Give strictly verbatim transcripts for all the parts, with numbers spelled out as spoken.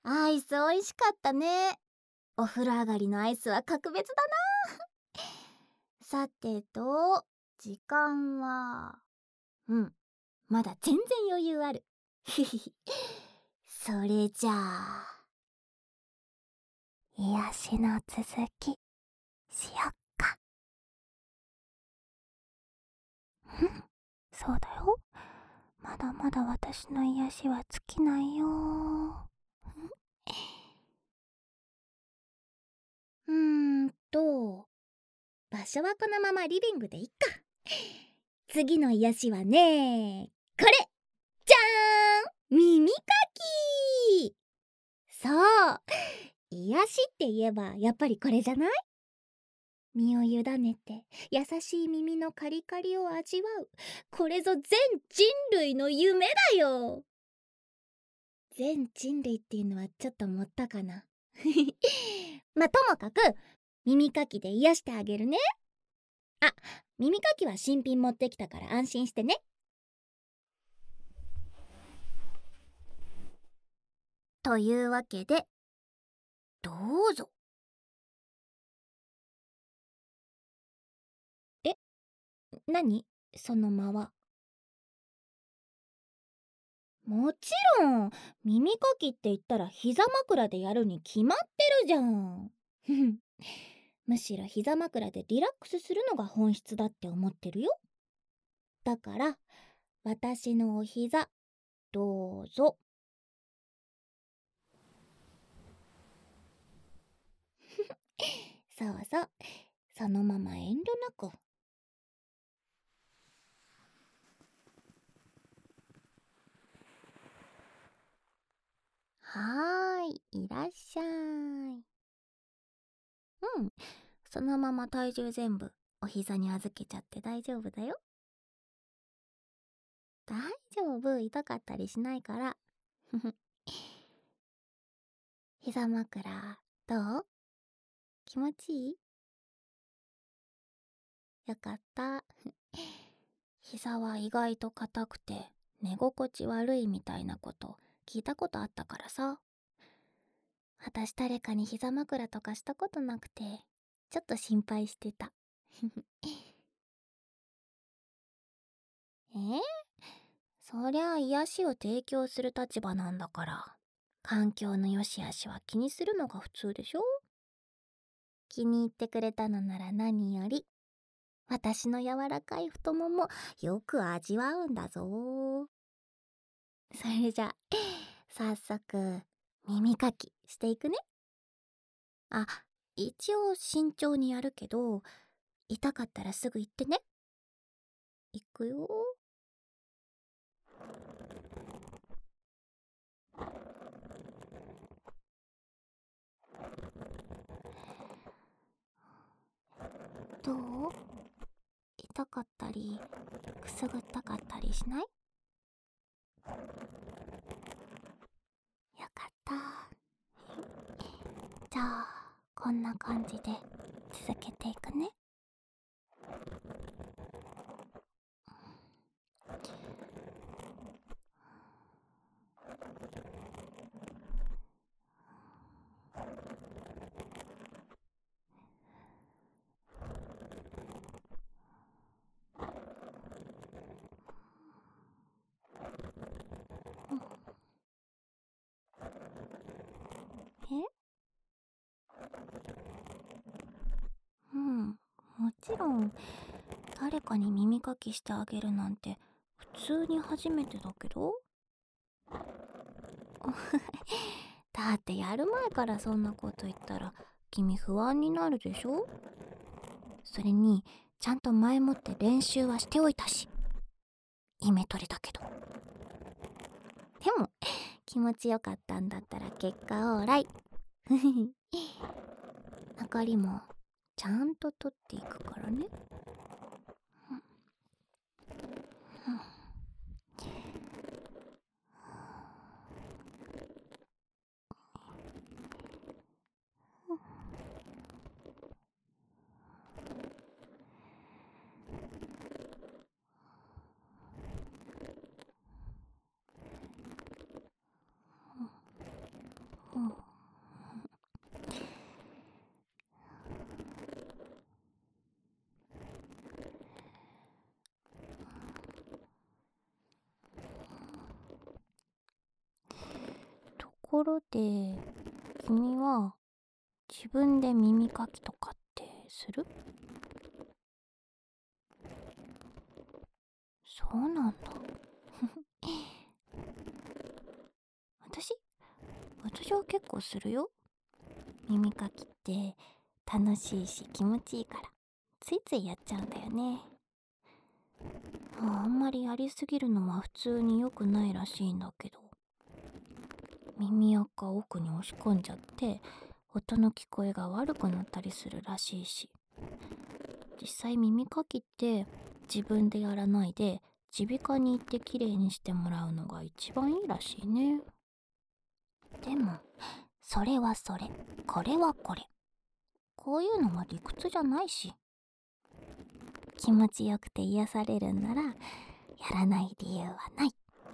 アイス美味しかったね。お風呂上がりのアイスは格別だな。さてと、時間は、うん、まだ全然余裕ある。それじゃあ、癒しの続きしよっか。うん、そうだよ。まだまだ私の癒しは尽きないよ。うーんと、場所はこのままリビングでいっか。次の癒しはね、これじゃーん、耳かき。そう、癒しって言えばやっぱりこれじゃない？身を委ねて優しい耳のカリカリを味わう、これぞ全人類の夢だよ。全人類っていうのはちょっと盛ったかな。まあ、ともかく耳かきで癒してあげるね。あ、耳かきは新品持ってきたから安心してね。というわけで、どうぞ。え、何その間は。もちろん、耳かきって言ったら膝枕でやるに決まってるじゃん。むしろ膝枕でリラックスするのが本質だって思ってるよ。だから、私のお膝、どうぞ。そうそう、そのまま遠慮なく。はーい、いらっしゃい。うん、そのまま体重全部お膝に預けちゃって大丈夫だよ。大丈夫、痛かったりしないから。膝枕、どう？気持ちいい？よかった。膝は意外と硬くて寝心地悪いみたいなこと聞いたことあったからさ。私誰かに膝枕とかしたことなくて、ちょっと心配してた。えー、そりゃ癒しを提供する立場なんだから、環境の良し悪しは気にするのが普通でしょ。気に入ってくれたのなら何より。私の柔らかい太ももよく味わうんだぞ。それじゃ早速耳かきしていくね。あ、一応慎重にやるけど、痛かったらすぐ言ってね。いくよ。どう？痛かったりくすぐったかったりしない？よかった。じゃあこんな感じで続けていくね。え？うん、もちろん誰かに耳かきしてあげるなんて普通に初めてだけど。だってやる前からそんなこと言ったら君不安になるでしょ。それにちゃんと前もって練習はしておいたし、イメトレだけど。でも気持ちよかったんだったら結果オーライ。残りもちゃんと取っていくからね。 うん、ところで、君は自分で耳かきとかってする？そうなんだ。私私は結構するよ。耳かきって楽しいし気持ちいいからついついやっちゃうんだよね。ああんまりやりすぎるのは普通に良くないらしいんだけど、耳垢を奥に押し込んじゃって音の聞こえが悪くなったりするらしいし、実際耳かきって自分でやらないで耳鼻科に行ってきれいにしてもらうのが一番いいらしいね。でもそれはそれ、これはこれ、こういうのは理屈じゃないし、気持ちよくて癒されるんならやらない理由はない。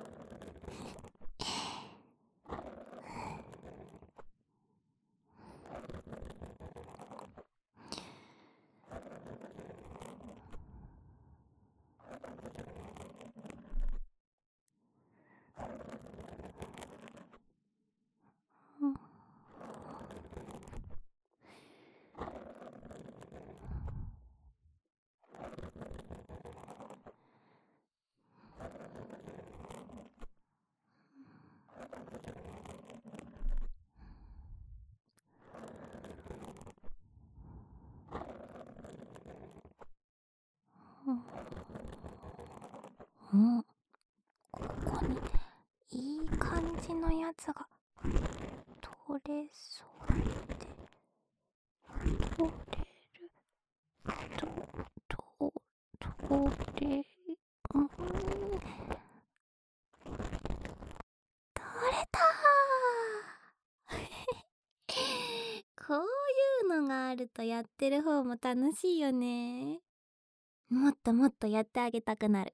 うん、うん、ここにいい感じのやつが取れそうで、取れる、と、と、取れる、うん、取れたーこういうのがあるとやってる方も楽しいよね。もっともっとやってあげたくなる。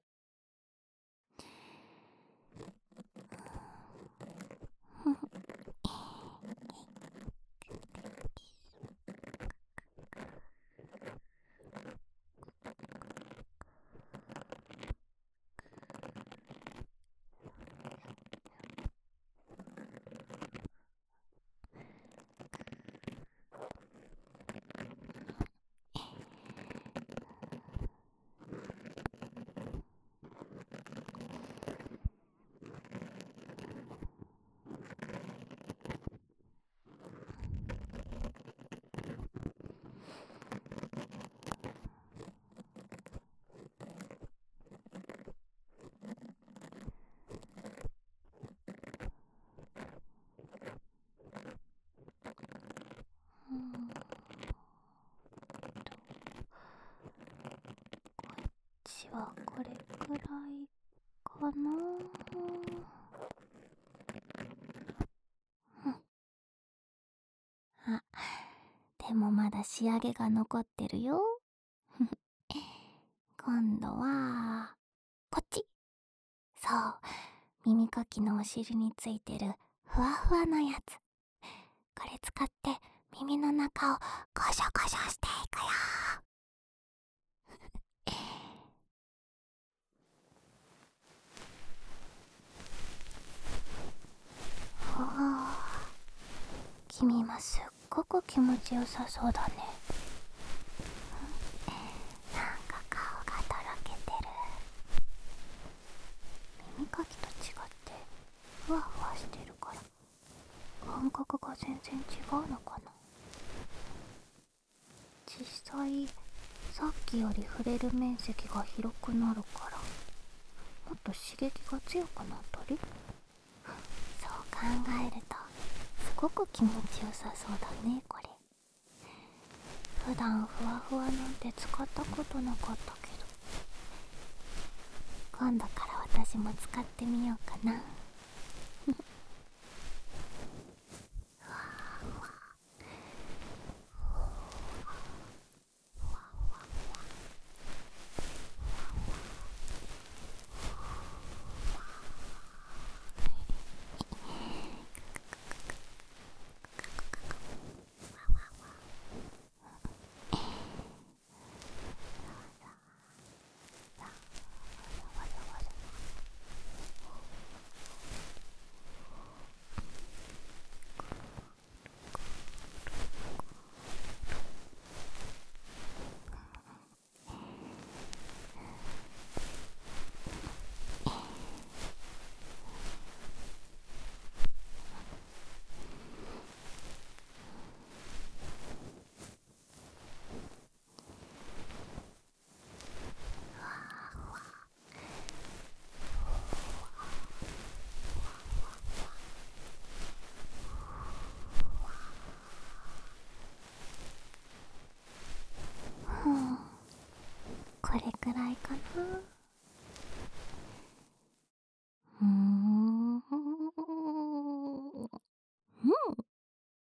こっちはこれくらいかな。あ、でもまだ仕上げが残ってるよ。今度はこっち。そう、耳かきのお尻についてるふわふわのやつ。これ使って耳の中をゴシャゴシャしていくよ。おー、君もすっごく気持ちよさそうだね。なんか顔がとろけてる。耳かきと違ってふわふわしてるから感覚が全然違うのかな。実際さっきより触れる面積が広くなるからもっと刺激が強くなったり、そう考えるとすごく気持ちよさそうだね。これ普段ふわふわなんて使ったことなかったけど、今度から私も使ってみようかな。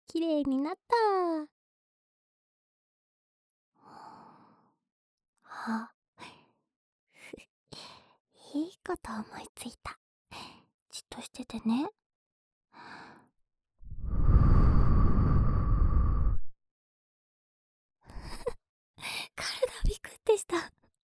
きれいになった。あ、いいこと思いついた。じっとしててね。体ビクってした。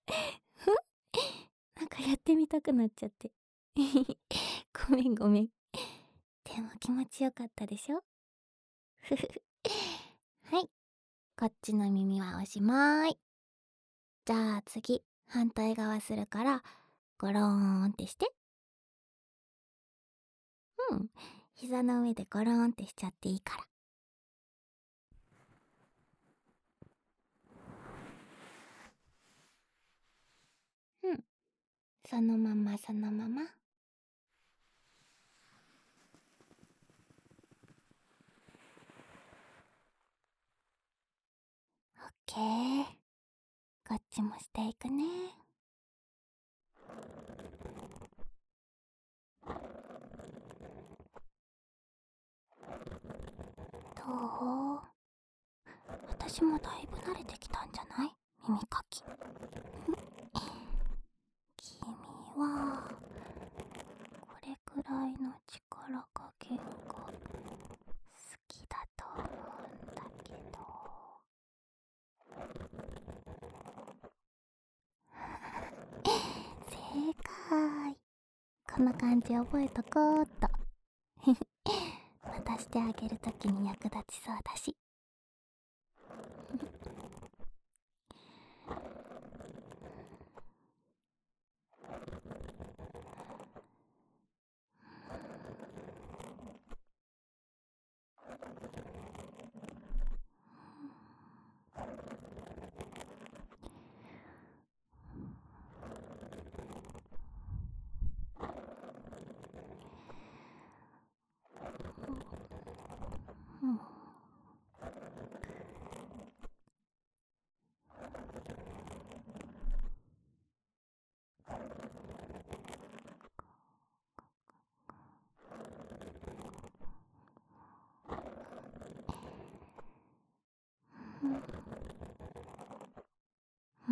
なんかやってみたくなっちゃって。ごめんごめん。でも気持ちよかったでしょ。ふふふ。はい、こっちの耳はおしまい。じゃあ次、反対側するから、ゴローンってして。うん、膝の上でゴローンってしちゃっていいから。うん、そのままそのまま。オッケー。こっちもしていくね。どう？私もだいぶ慣れてきたんじゃない？耳かき。君はこれくらいの力加減が好きだと思うんだけど。正解。この感じ覚えとこうっと。渡してあげるときに役立ちそうだし。うん、うん。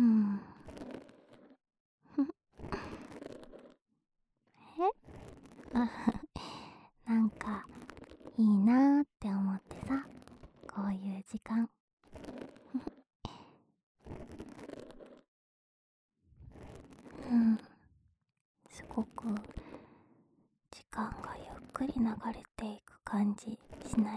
えなんかいいなーって思ってさ、こういう時間。うん、すごく時間がゆっくり流れていく感じしない？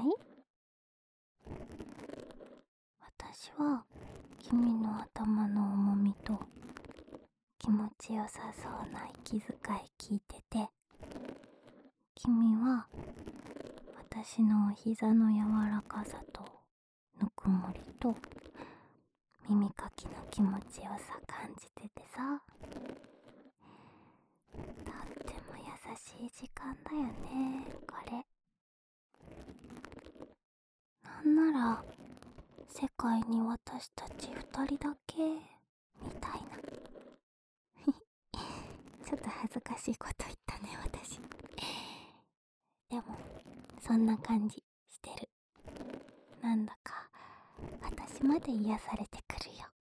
私は君の頭の重みと気持ちよさそうな息遣い聞いてて、君は私の膝の柔らかさとぬくもりと耳かきの気持ちよさ感じててさ、とっても優しい時間だよね、これ。なんなら世界に私たち二人だけみたいな。ちょっと恥ずかしいこと言ったね、私。でもそんな感じしてる。なんだか私まで癒されてくるよ。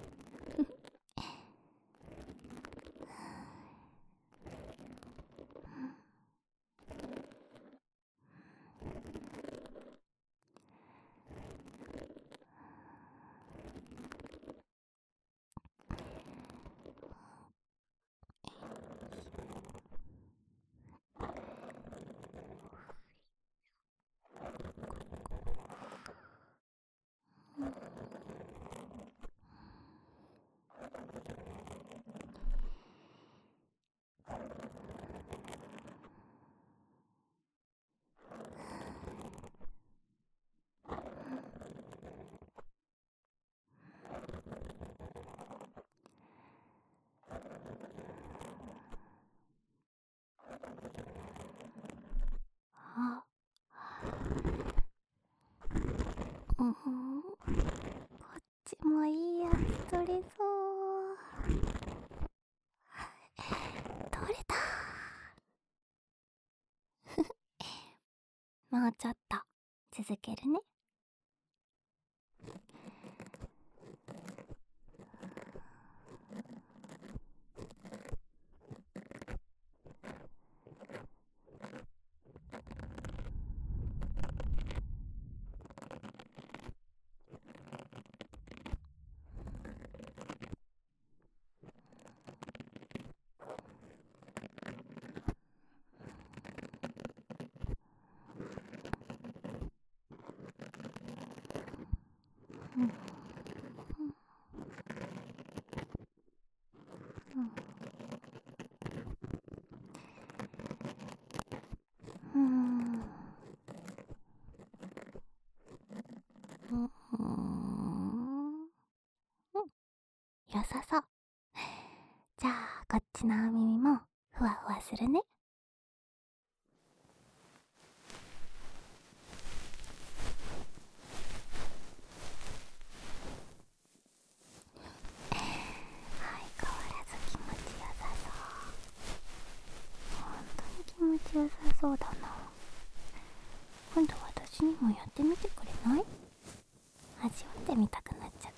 あ、うん、こっちもいいやつ取れそう。取れた。もうちょっと続けるね。うんうんうんうん良さそう。じゃあこっちのお耳もふわふわするね。相変わらず気持ちよさそう。本当に気持ちよさそうだな。今度私にもやってみてくれない？味わってみたくなっちゃった。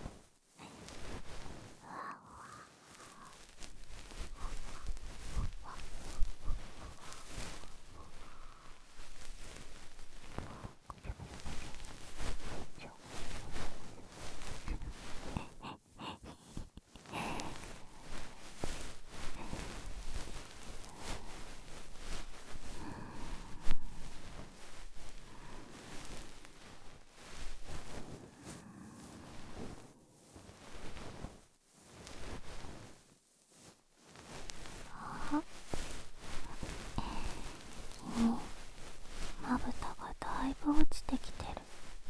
君、まぶたがだいぶ落ちてきてる。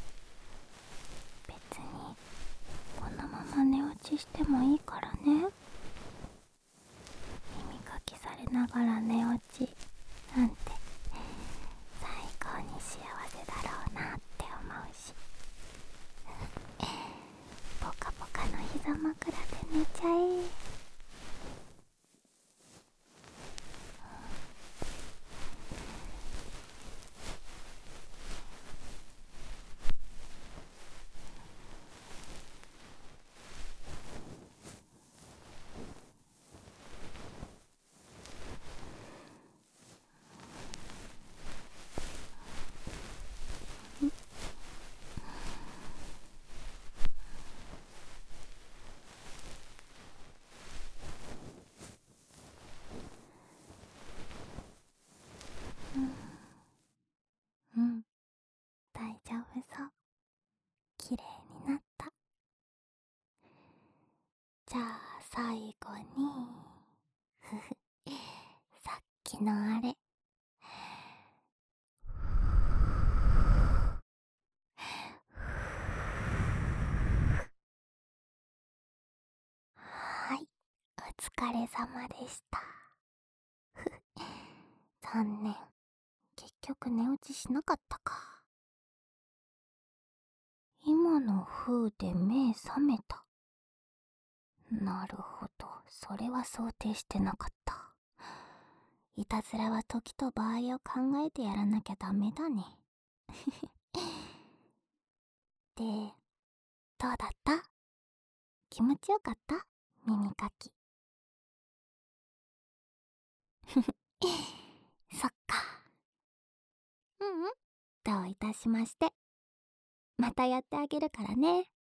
別にこのまま寝落ちしてもいいからね。耳かきされながら寝落ちなんて最高に幸せだろうなって思うしポカポカの膝枕で寝ちゃえ。うん、大丈夫そう。綺麗になった。じゃあ最後にふふさっきのあれはい、お疲れ様でした。残念、結局寝落ちしなかったか。今の風で目覚めた。なるほど、それは想定してなかった。いたずらは時と場合を考えてやらなきゃダメだね。で、どうだった？気持ちよかった？耳かき。そっか。ううん、どういたしまして。またやってあげるからね。